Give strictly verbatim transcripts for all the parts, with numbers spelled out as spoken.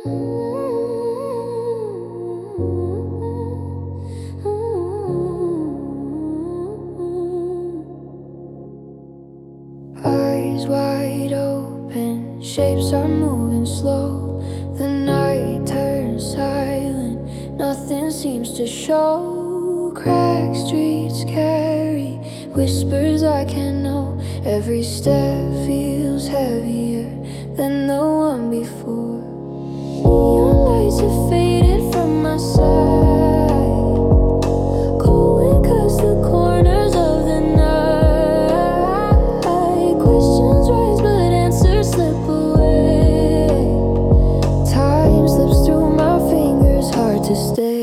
Eyes wide open, shapes are moving slow. The night turns silent, nothing seems to show. Cracked streets carry whispers I can't know. Every step feels heavier than the one before. Neon lights have faded from my side, going cause the corners of the night. Questions rise but answers slip away. Time slips through my fingers, hard to stay.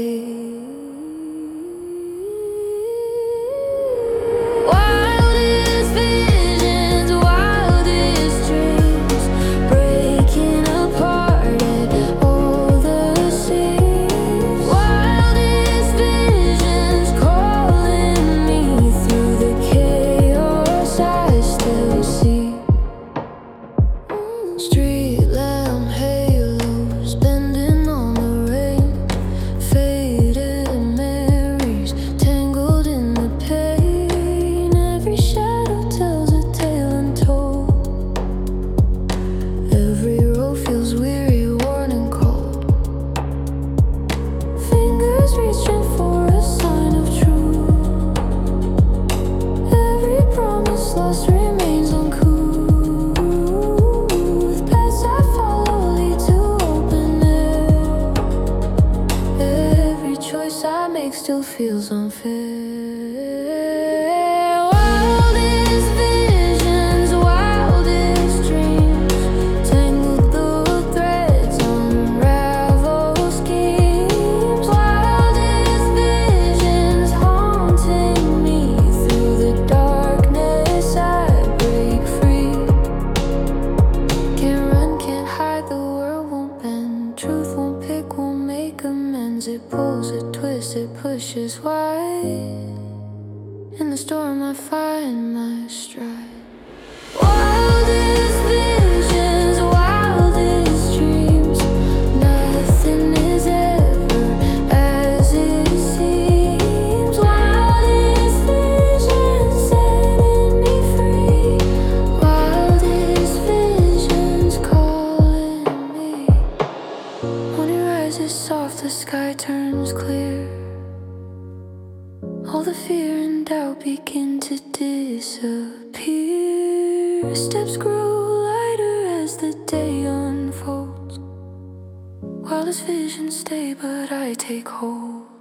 Wildest visions, wildest dreams, breaking apart at all the seams. Wildest visions calling me through the chaos I still see. Street lamp halos bending on the rain, faded memories tangled in the pain. Every shadow tells a tale untold. Every road feels weary, worn and cold. Fingers reaching for a sign of truth. Every promise lost remains uncouth. Paths I follow lead to open air. Every choice I make still feels unfair. Wildest visions, wildest dreams, tangled through threads, unravel schemes. Wildest visions haunting me through the darkness. I break free. Can't run, can't hide, the world won't bend. Truth won't pick, won't make amends. It pulls, it twists, it pushes wide. In the storm I find my stride. Wildest visions, wildest dreams, nothing is ever as it seems. Wildest visions setting me free. Wildest visions calling me. Morning rises soft, the sky turns clear. All the fear and doubt begin to disappear. Steps grow lighter as the day unfolds. Wildest visions stay, but I take hold.